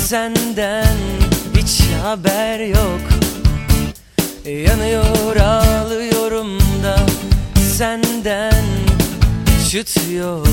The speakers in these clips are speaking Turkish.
Senden hiç haber yok. Yanıyor ağlıyorum da senden çıt yok.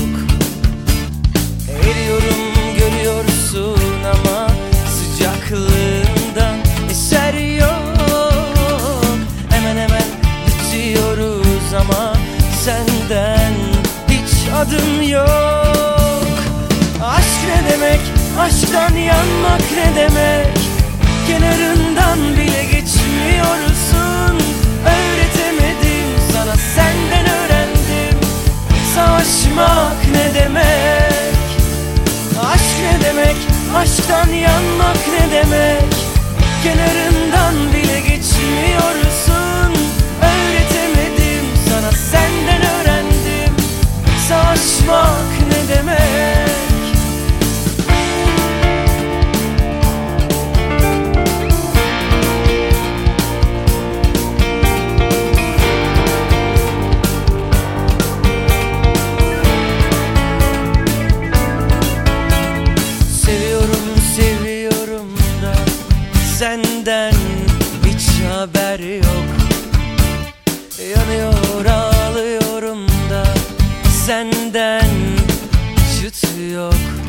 Eriyorum görüyorsun ama sıcaklığından eser yok. Hemen hemen bitiyoruz ama senden hiç adım yok. Aşk ne demek? Aşktan yanmak ne demek? Kenarından bile geçmiyorsun. Öğretemedim sana, senden öğrendim. Savaşmak ne demek? Aşk ne demek? Aşktan yanmak ne demek? Kenarından bile geçmiyorsun. Öğretemedim sana, senden öğrendim. Savaşmak ne demek? Senden hiç haber yok. Yanıyor ağlıyorum da senden çıt yok.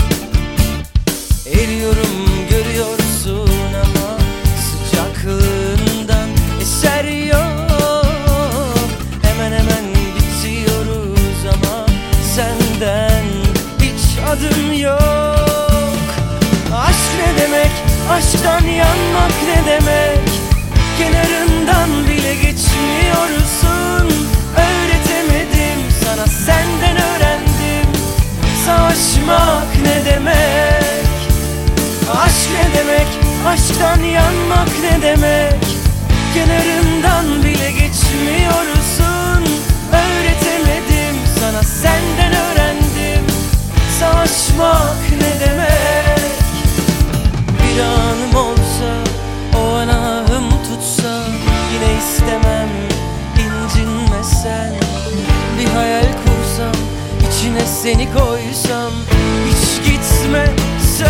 Eriyorum görüyorsun ama sıcaklığından eser yok. Hemen hemen bitiyoruz ama senden hiç adım yok. Aşk ne demek? Aşktan yanmak ne demek? Kenarından bile geçmiyorsun. Öğretemedim sana, senden öğrendim. Savaşmak ne demek? Aşk ne demek? Aşktan yanmak ne demek? Kenarından bile geçmiyorsun. Öğretemedim sana, senden öğrendim. Savaşmak ne demek? Bir anım olsa, o an ahım tutsa, yine istemem incinmesen. Bir hayal kursam, içine seni koysam, hiç gitmesen.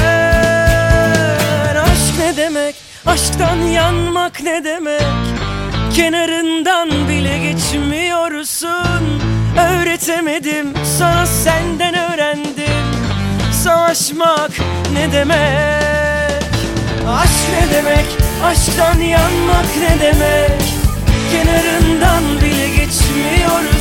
Aşk ne demek? Aşktan yanmak ne demek? Kenarından bile geçmiyorsun. Öğretemedim sana, senden öğrendim. Savaşmak ne demek? Aşk ne demek? Aşktan yanmak ne demek? Kenarından bile geçmiyoruz.